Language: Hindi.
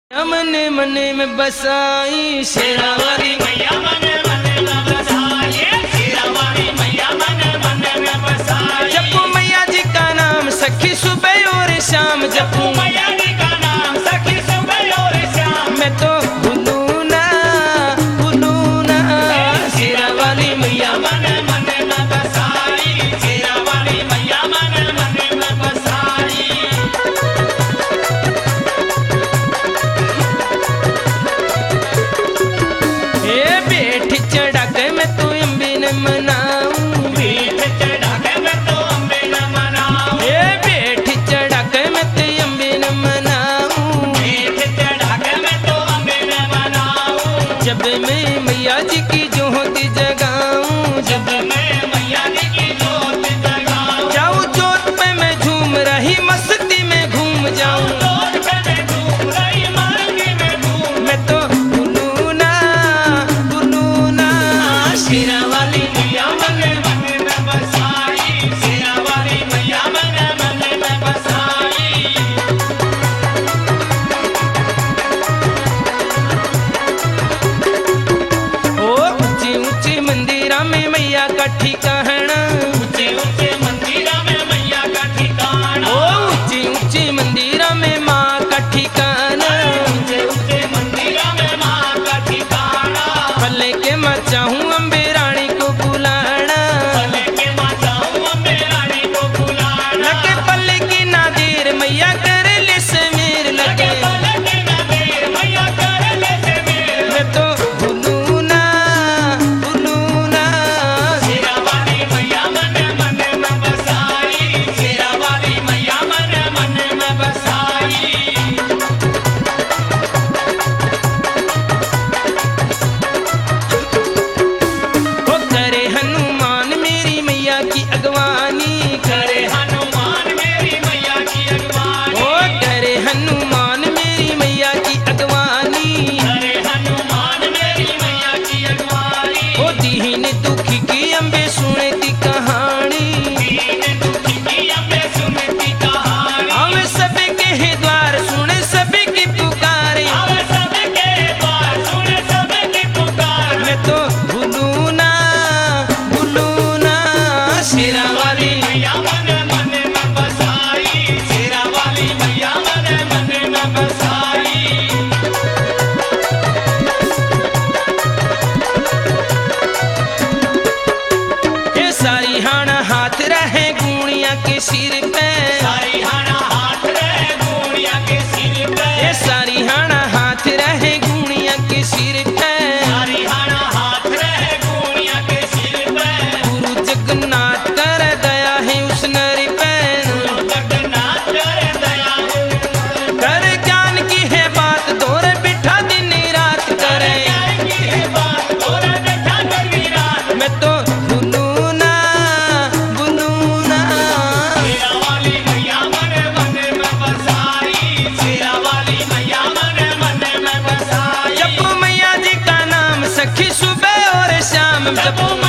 मने मने में बसाई शेरा वाली मैया मने मने में बसाई, शेरा वाली मैया मने मने में बसाई। जपू मैया जी का नाम सखी सुबह और शाम, जपू मैया जी का नाम सखी सुबह और शाम। मैं तो भूलू ना शेरा वाली मैया मने मने में बसाई, शेरा वाली मैया मने मने में बसाई। बेठ चढ़ा के मैं तो अम्बे न मनाऊं, बेठ चढ़ा के मैं तो अम्बे न मनाऊं, बेठ चढ़ा के मैं तो अम्बे न मनाऊं, बेठ चढ़ा के मैं तो अम्बे न मनाऊं। जब मैं मैया जी की ज्योति जगाऊं, जब मैं मैया जी की जोत जगाऊं, जाऊं जोत पे मैं झूम रही मस्ती में घूम जाऊं। जोत पे मैं घूम रही मस्ती में घूम। मैं तो भूलू ना शेरा वाली मैया मने मने में बसाई, शेरा वाली मैया मने मने में बसाई। ओ ऊंचे ऊंचे मंदिरा में मैया का ठिकाना, ऊंचे ऊंचे मंदिरा में मैया का ठिकाना, ओ ऊंचे ऊंचे मंदिरा में माँ का ठिकाना। ऊंचे ऊंचे मंदिरा में माँ का ठिकाना। पल्ले के मैं चाहूँ अम्बे रानी को बुलाना, भले के माता हूँ अम्बे रानी को बुलाना। लगे पल्ले की नादेर मैया करे ले से मेर लगे लगे। भले के नबीर मैया कर ले से मेर। मैं तो भूलू ना शेरा वाली मैया मने मने में बसाई, शेरा वाली मैया मने मने में बसाई। ओ करे हनुमान मेरी मैया की अगवानी, करे हनुमान मेरी मैया की अगवानी, ओ करे हनुमान मेरी मैया की अगवानी। करे हनुमान मेरी मैया की अगवानी। ओ दीन दुखी की अम्बे सुनती कहानी, दीन दुखी की अम्बे सुनती कहानी। हम सबके है द्वार सुने सबकी पुकारे। आवे सबके द्वार सुने सबकी पुकार। मैं तो भूलू ना शेरा वाली मैया मने मने में बसाई, शेरा वाली मैया मने मने में बसाई। ये सारी हाना हाथ रहे गुणिया के सिर पे, सारी हाना हाथ रहे गुड़िया के सिर पे। ये सारी हाना हाथ रहे गुणिया के सिर पे। सारी हाना हाथ रहे गुड़िया के सिर पे। गुरु जगन्नाथ कर दया है उस नर पे, जगन्नाथ करे दया कर ज्ञान की है बात दोरे बिठा दिन रात करे। की है बात तोरा देखा करवी रात। मैं तो भूलू ना शेरा वाली मैया मने मने में बसाई, शेरा वाली मैया मने मने में बसाई। जपू मैया जी का नाम सखी सुबह और शाम, जपू